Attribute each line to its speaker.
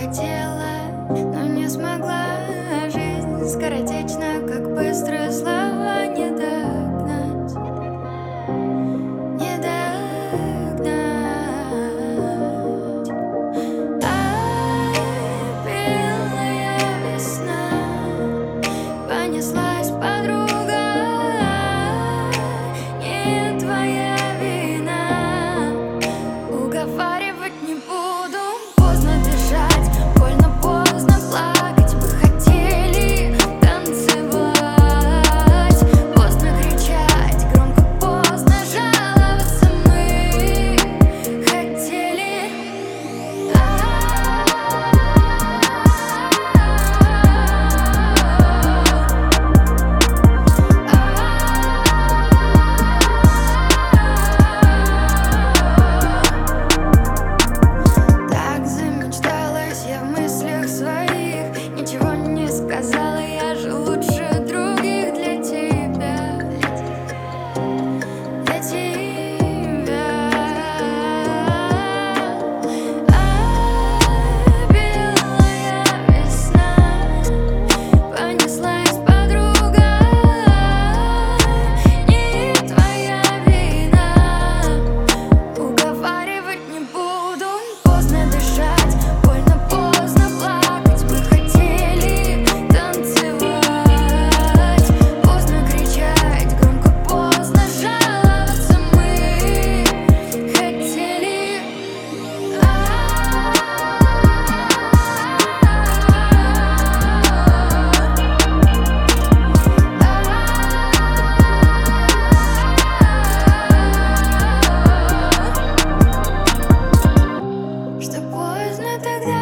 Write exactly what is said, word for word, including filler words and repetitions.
Speaker 1: хотела, но не смогла. Жизнь скоротечна, как быстрые слова не догнать, не догнать. А белая весна понеслась, подруга, не твоя вина. Уговаривать не буду, поздно дышать, больно поздно плакать. Мы хотели танцевать, поздно кричать, громко поздно жаловаться. Мы хотели. Так замечталась я в мыслях своих, ничего не сказала, я же лучше других для тебя, для тебя. А белая весна понеслась, подруга, не твоя вина. Уговаривать не буду, поздно дышать, больно поздно плакать. Мы хотели танцевать, поздно кричать, громко поздно жаловаться. Мы хотели. Что поздно тогда